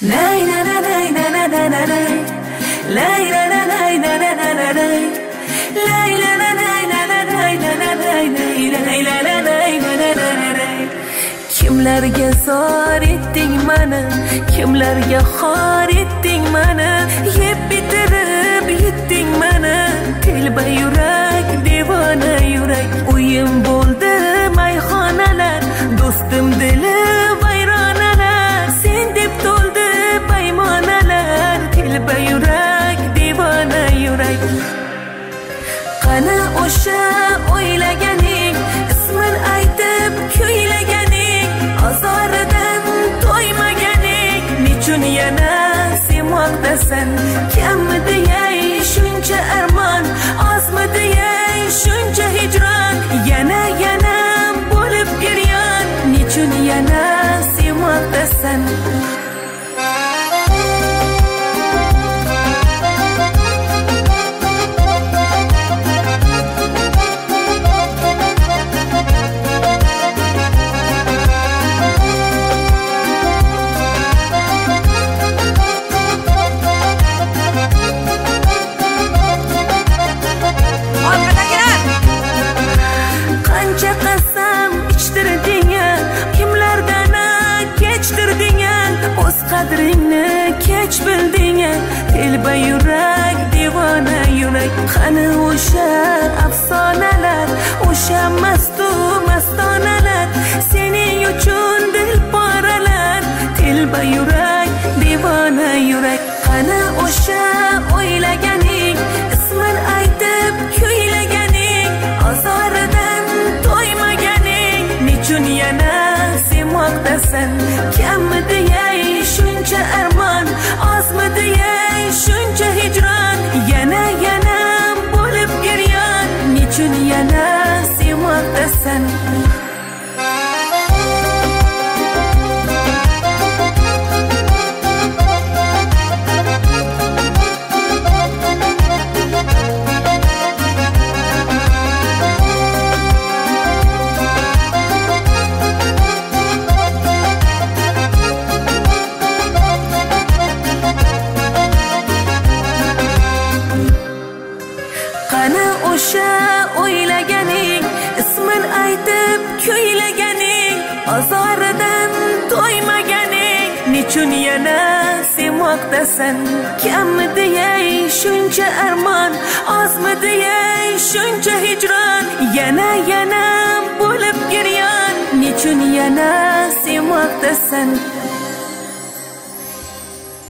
Kimlarga zor etding mani, kimlarga xor etding mani, yeb bitirib yetding mani. Telba yurak, devona yurak, uyim bo'ldi mayxonalar, do'stim dili vayronalar, sen deb to'ldi baymonalar. Telba yurak, devona yurak. Qani o'sha o'ylaganing, ismin aytib kuylaganing, azoridan to'ymaganing, nechun yana sevmoqdasan? Kammidi-yey shuncha armon, ozmidi-yey shuncha hijron, yana bo'lib giryon, nechun yana sevmoqdasan? Qadringni kech bilding, telba yurak, devona yurak. Qani o'sha afsonalar, o'sha mastu mastonalar, sening uchun dil poralar. Telba yurak, devona yurak. Qani o'sha o'ylaganing, ismin aytib kuylaganing, azoridan to'ymaganing, nechun yana sevmoqdasan? Kammidi-yey shuncha armon, ozmidi-yey shuncha hijron, yana bo'lib giryon, nechun yana sevmoqdasan? Qani o'sha o'ylaganing, ismin aytib kuylaganing, azoridan to'ymaganing, nechun yana sevmoqdasan? Kammidi-yey shuncha armon, ozmidi-yey shuncha hijron, yana bo'lib giryon, nechun yana sevmoqdasan?